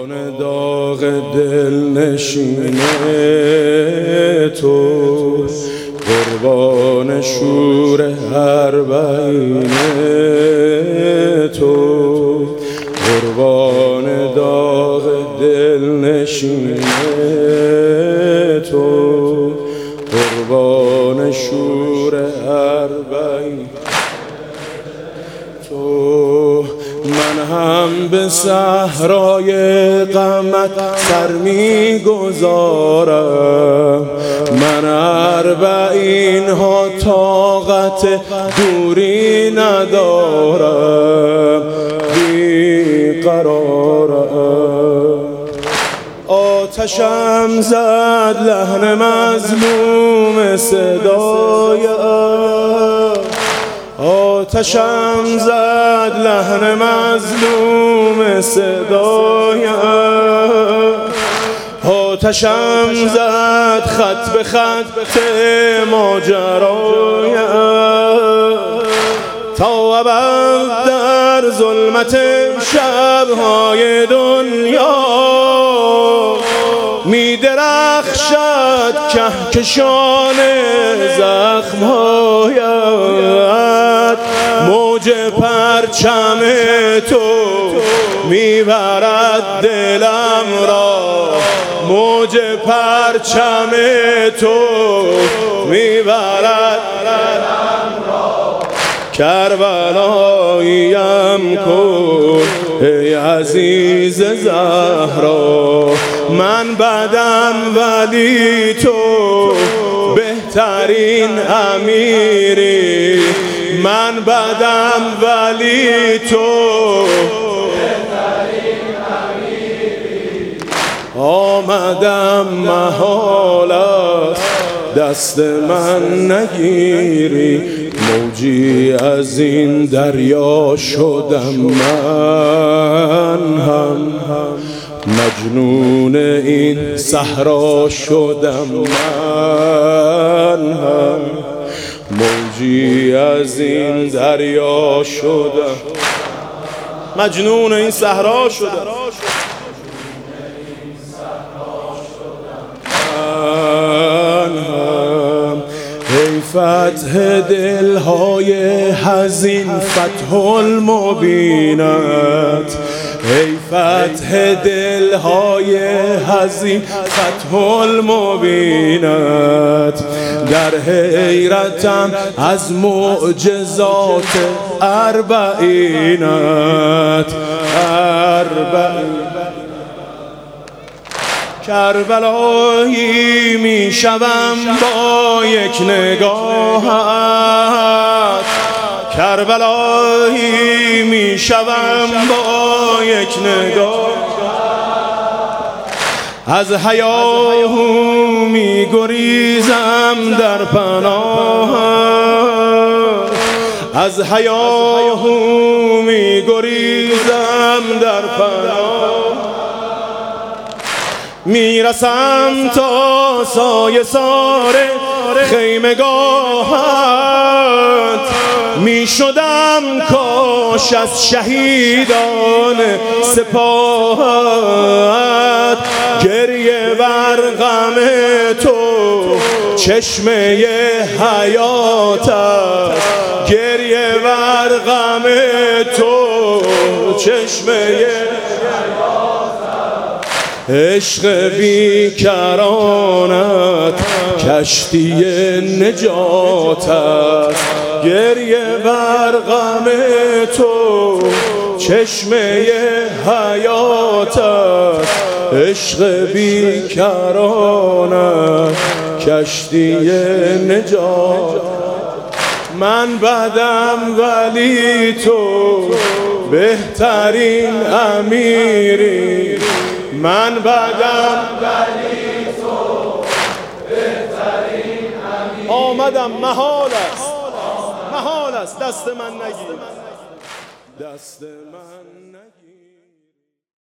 قربان داغ دل نشین تو، قربان شور اربعین تو، قربان داغ دل نشین تو، قربان شور اربعین تو. من هم به صحرای غمت سر می گذارم، من اربعین ها طاقت دوری ندارم، بی قرارم. آتشم زد لحن مظلوم صدایم، آتشم زد لحن مظلوم صدایم، آتشم زد خط به خط ماجرایم، تا ابد در ظلمت شبهای دنیا می درخشد کهکشان زخمهایت. موج پرچم تو میبرد دلم را، موج پرچم تو میبرد دلم را. کربلاییم کن ای عزیز زهرا، من بدم ولی تو بهترین امیری، من بدم ولی تو بهترین امیری. آمدم محال است دست من نگیری، موجی از این دریا شدم من هم، مجنون این صحرا شدم من هم، موجی از این دریا شدم، مجنون این صحرا شدم من هم. ای فتح دلهای حزین فتح المبینت، ای فتح دلهای حزین فتح المبینت. در حیرتم از معجزات اربعینت، کربلایی می شوم با یک نگاهت، کربلایی می شوم با یک نگاه. از هیاهو می گریزم در پناهت، از هیاهو می گریزم در پناهت. میرسم تا سایه سار خیمگاهت، میشدم کاش از شهیدان سپاهت. گریه بر غم تو چشمه حیات است، گریه بر غم تو چشمه عشق بیکرانت کشتی نجات است. گریه بر غم تو چشمه حیات است، عشق بیکرانت کشتی نجات. من بدم ولی تو بهترین امیری، من بدم ولی تو بهترین امیری. آمدم محال است، محال است دست من نگیر، دست من